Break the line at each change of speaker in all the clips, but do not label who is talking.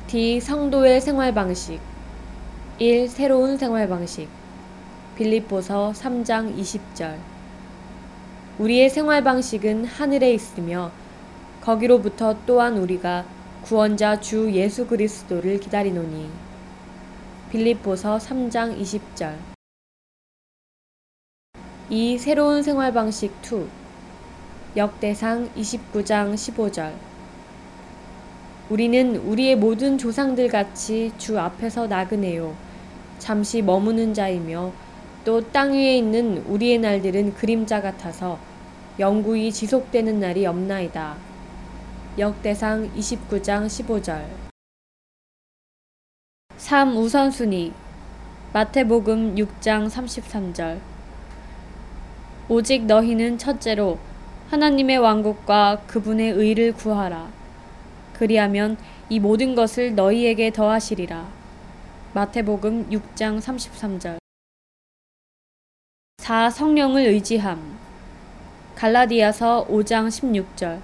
D. 성도의 생활방식. 1. 새로운 생활방식. 빌립보서 3장 20절. 우리의 생활방식은 하늘에 있으며 거기로부터 또한 우리가 구원자 주 예수 그리스도를 기다리노니. 빌립보서 3장 20절. 2. 새로운 생활방식 2. 역대상 29장 15절. 우리는 우리의 모든 조상들 같이 주 앞에서 나그네요. 잠시 머무는 자이며 또 땅 위에 있는 우리의 날들은 그림자 같아서 영구히 지속되는 날이 없나이다. 역대상 29장 15절. 3. 우선순위. 마태복음 6장 33절. 오직 너희는 첫째로 하나님의 왕국과 그분의 의를 구하라. 그리하면 이 모든 것을 너희에게 더하시리라. 마태복음 6장 33절. 4. 성령을 의지함. 갈라디아서 5장 16절.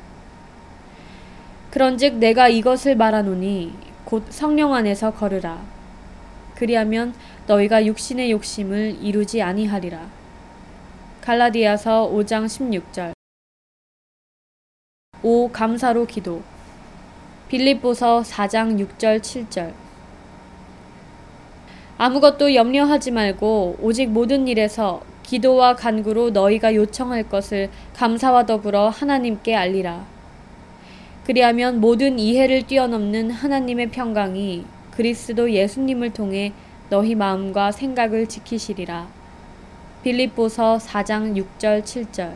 그런즉 내가 이것을 말하노니 곧 성령 안에서 걸으라. 그리하면 너희가 육신의 욕심을 이루지 아니하리라. 갈라디아서 5장 16절. 5. 감사로 기도. 빌립보서 4장 6절 7절. 아무것도 염려하지 말고 오직 모든 일에서 기도와 간구로 너희가 요청할 것을 감사와 더불어 하나님께 알리라. 그리하면 모든 이해를 뛰어넘는 하나님의 평강이 그리스도 예수님을 통해 너희 마음과 생각을 지키시리라. 빌립보서 4장 6절 7절.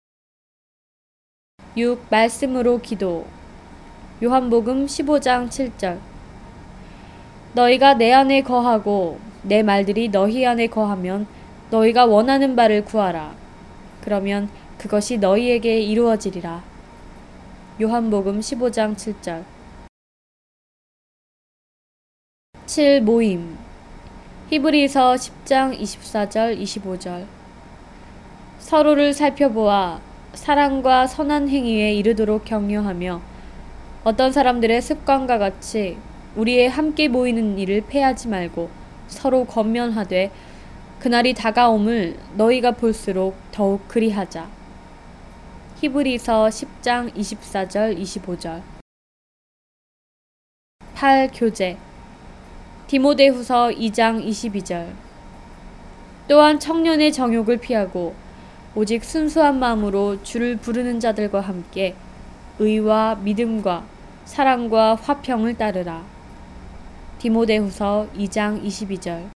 6. 말씀으로 기도. 요한복음 15장 7절. 너희가 내 안에 거하고 내 말들이 너희 안에 거하면 너희가 원하는 바를 구하라. 그러면 그것이 너희에게 이루어지리라. 요한복음 15장 7절. 7. 모임. 히브리서 10장 24절 25절. 서로를 살펴보아 사랑과 선한 행위에 이르도록 격려하며 어떤 사람들의 습관과 같이 우리의 함께 모이는 일을 패하지 말고 서로 권면하되 그날이 다가옴을 너희가 볼수록 더욱 그리하자. 히브리서 10장 24절 25절. 8. 교제. 디모데후서 2장 22절. 또한 청년의 정욕을 피하고 오직 순수한 마음으로 주를 부르는 자들과 함께 의와 믿음과 사랑과 화평을 따르라. 디모데후서 2장 22절.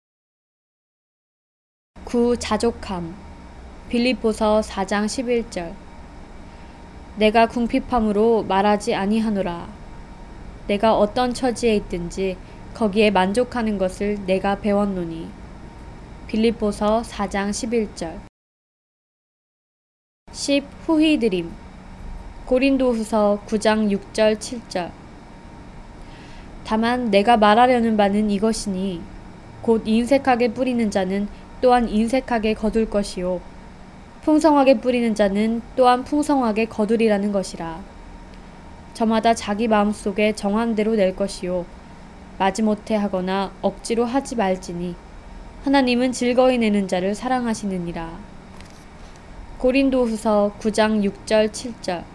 9. 자족함. 빌립보서 4장 11절. 내가 궁핍함으로 말하지 아니하노라. 내가 어떤 처지에 있든지 거기에 만족하는 것을 내가 배웠노니. 빌립보서 4장 11절. 10. 후히드림. 고린도후서 9장 6절 7절. 다만 내가 말하려는 바는 이것이니 곧 인색하게 뿌리는 자는 또한 인색하게 거둘 것이요 풍성하게 뿌리는 자는 또한 풍성하게 거두리라는 것이라. 저마다 자기 마음속에 정한 대로 낼 것이요 마지못해 하거나 억지로 하지 말지니 하나님은 즐거이 내는 자를 사랑하시느니라. 고린도후서 9장 6절 7절.